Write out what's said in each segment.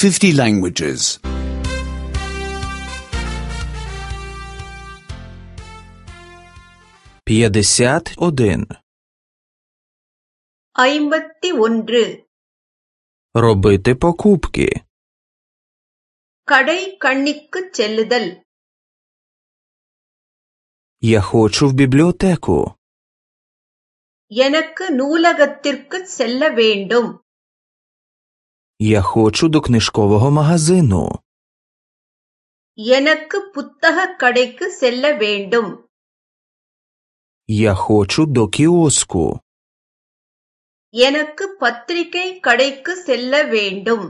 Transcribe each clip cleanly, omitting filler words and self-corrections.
50 languages. 51. 51. Робити покупки. கடை கண்ணிக்கு செல்லுதல். Я хочу в библиотеку. எனக்கு நூலகத்திற்கு செல்ல வேண்டும். Я хочу до книжкового магазину. எனக்கு புத்தகக் கடைக்கு செல்ல வேண்டும். Я хочу до киоску. எனக்கு பத்திரிகை கடைக்கு செல்ல வேண்டும்.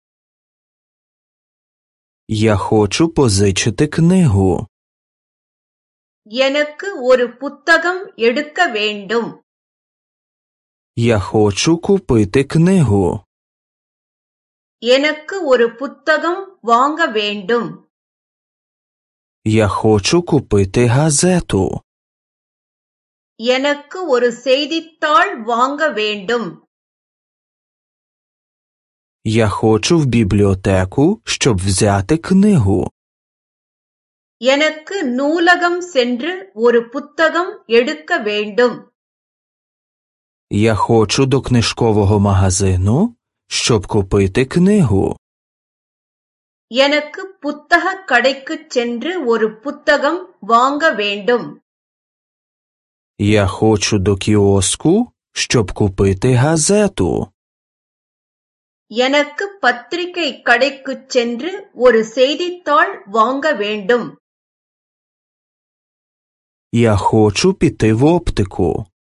Я хочу позичити книгу. எனக்கு ஒரு புத்தகம் எடுக்க வேண்டும். Я хочу купити книгу. எனக்கு ஒரு புத்தகம் வாங்க வேண்டும். Я хочу купити газету. எனக்கு ஒரு செய்தித்தாள் வாங்க வேண்டும். Я хочу в бібліотеку, щоб взяти книгу. எனக்கு நூலகம் சென்று ஒரு புத்தகம் எடுக்க வேண்டும். Я хочу до книжкового магазину, щоб купити книгу. எனக்கு புத்தகக் கடைக்குச் சென்று ஒரு புத்தகம் வாங்க வேண்டும். Я хочу до кіоску, щоб купити газету. எனக்கு பத்திரிகை கடைக்குச் சென்று ஒரு செய்தித்தாள் வாங்க வேண்டும். Я хочу піти в оптику.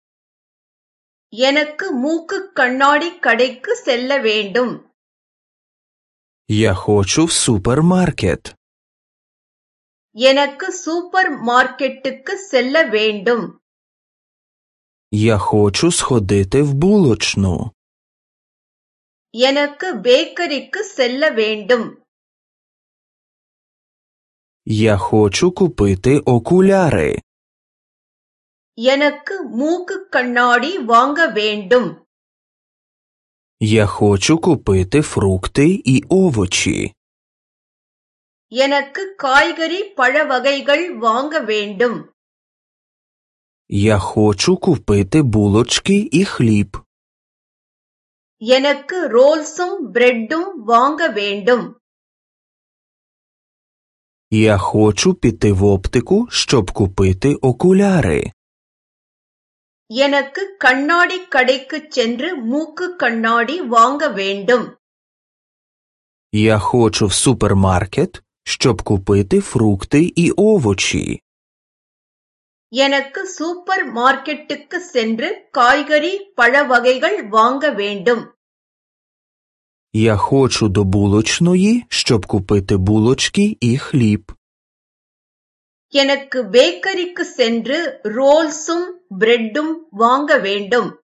எனக்கு மூக்குக் கண்ணாடி கடைக்கு செல்ல வேண்டும். Я хочу в супермаркет. எனக்கு சூப்பர் மார்க்கெட்டுக்கு செல்ல வேண்டும். Я хочу сходити в булочну. எனக்கு பேக்கரிக்கு செல்ல வேண்டும். Я хочу купити окуляри. எனக்கு மூக்குக் கண்ணாடி வாங்க வேண்டும். Я хочу купити фрукти і овочі. எனக்கு காய்கறி பழ வகைகள் வாங்க வேண்டும். Я хочу купити булочки і хліб. எனக்கு ரோல்ஸும் பிரெட்டும் வாங்க வேண்டும். Я хочу піти в оптику, щоб купити окуляри. எனக்கு கண்ணாடி கடைக்குச் சென்று மூக்குக் கண்ணாடி வாங்க வேண்டும். Я хочу в супермаркет, щоб купити фрукти і овочі. எனக்கு சூப்பர் மார்க்கெட்டுக்கு சென்று காய்கறி பழ வகைகள் வாங்க வேண்டும். Я хочу до булочної, щоб купити булочки і хліб. எனக்கு பேக்கரிக்கு சென்று ரோல்ஸும் பிரெட்டும் வாங்க வேண்டும்.